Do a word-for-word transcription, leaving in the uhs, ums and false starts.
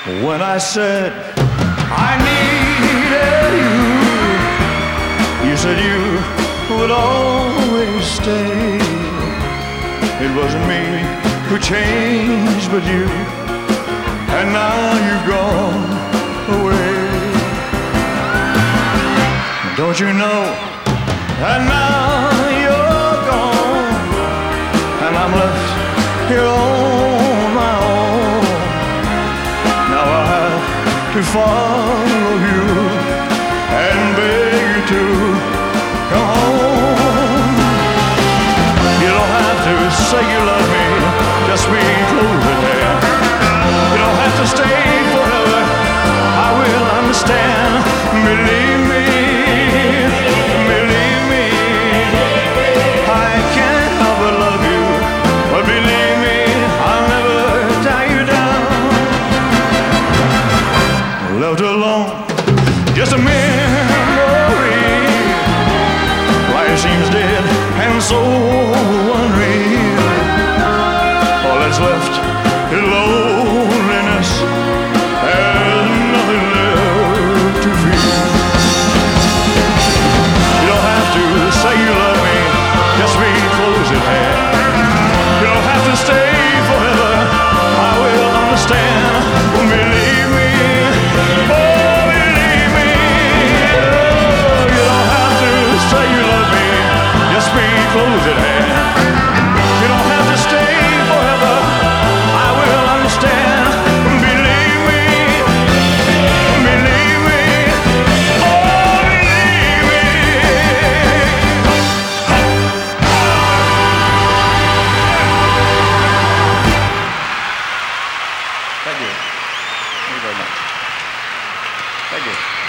when I said I needed you. You said you would always stay. It wasn't me who changed but you, and now you've gone away. Don't you know that now you're gone, and I'm left here on my own. Now I have to follow you and beg you to come home. You don't have to say you love me, just be close at hand. You don't have to stay forever, I will understand. Believe me, believe me, I can't help but love you, but believe me, I'll never tie you down. Left alone, just a memory. Life seems dead and so unreal. All that's left is loneliness. There's nothing left to feel. You don't have to say you love me, just be close at hand. You don't have to stay forever, I will understand. Believe me, oh believe me, oh, you don't have to say you love me, just be close at hand. You don't have to stay forever, I will understand. Believe me, believe me, oh believe me. Thank you. Thank you very much. Thank you.